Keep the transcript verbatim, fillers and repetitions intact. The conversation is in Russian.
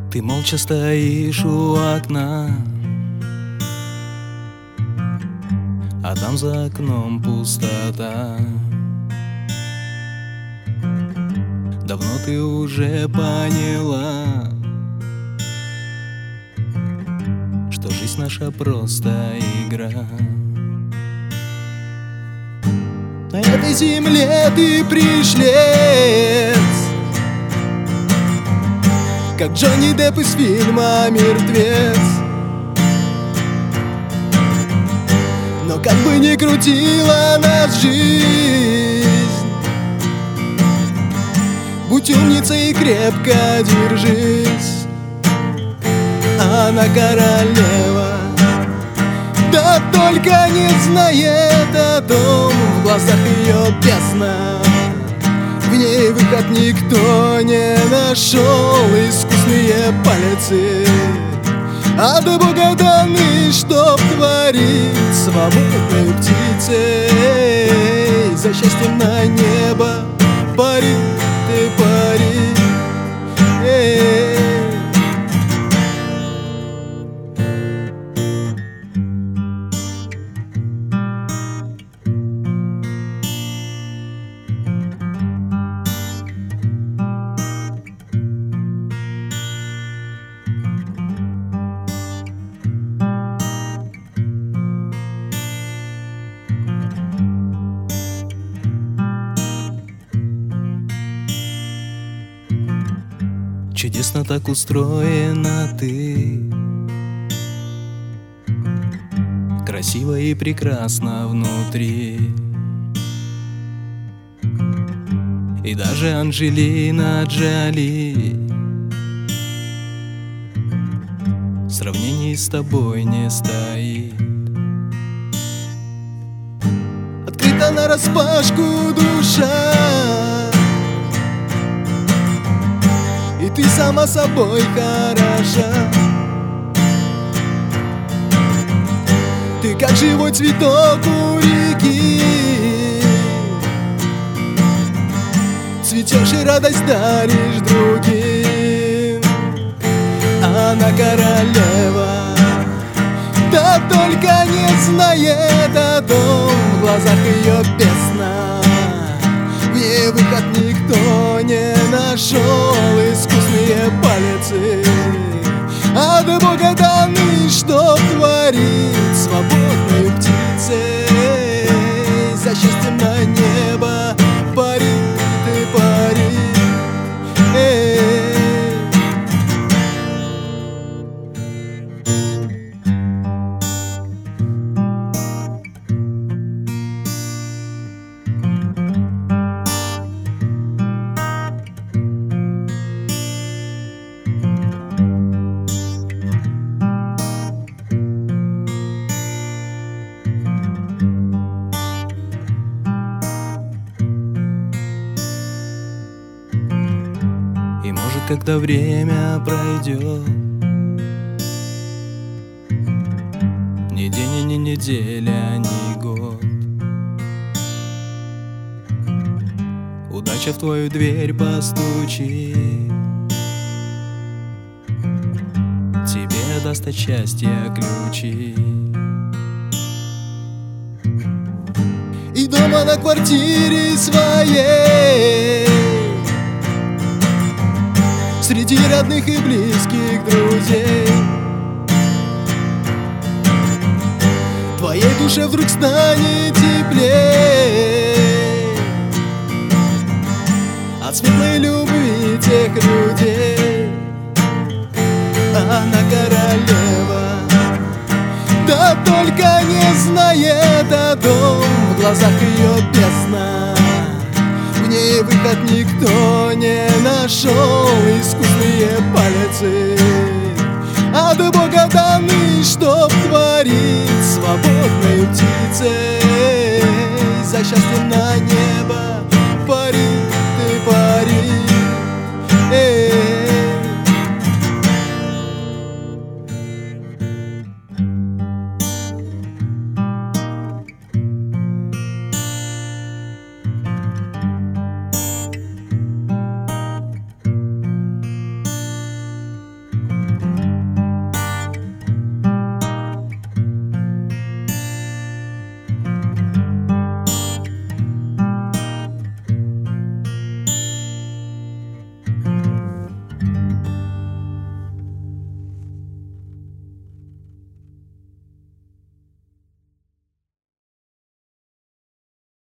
Ты молча стоишь у окна, а там за окном пустота. Давно ты уже поняла, что жизнь наша просто игра. На этой земле ты пришлец, как Джонни Депп из фильма «Мертвец». Но как бы ни крутила нас жизнь, будь умницей и крепко держись. Она королева, да только не знает о том, в глазах ее бездна. В ней выход никто не нашел, искусные пальцы от Бога даны, чтоб творить свободной птицей. За счастьем на небо пари, ты пари. Эй. Чудесно так устроена ты, красиво и прекрасно внутри. И даже Анджелина Джоли в сравнении с тобой не стоит. Открыта нараспашку душа, и ты сама собой хороша. Ты как живой цветок у реки, цветешь и радость даришь другим. Она королева, да только не знает о том, в глазах ее бездна. В ней выход никто не нашел, искусные пальцы от Бога даны, чтоб творить свободной птицей. За счастьем на небо пари, ты пари. Эй. И может, когда время пройдет, ни день, ни неделя, ни год, удача в твою дверь постучит, тебе даст от счастья ключи. И дома на квартире своей, среди родных и близких друзей, твоей душе вдруг станет теплей от светлой любви тех людей. Она королева, да только не знает о том, в глазах ее бездна. В ней выход никто не нашел, искусные пальцы от Бога даны, чтоб творить свободной птицей. За счастьем на небо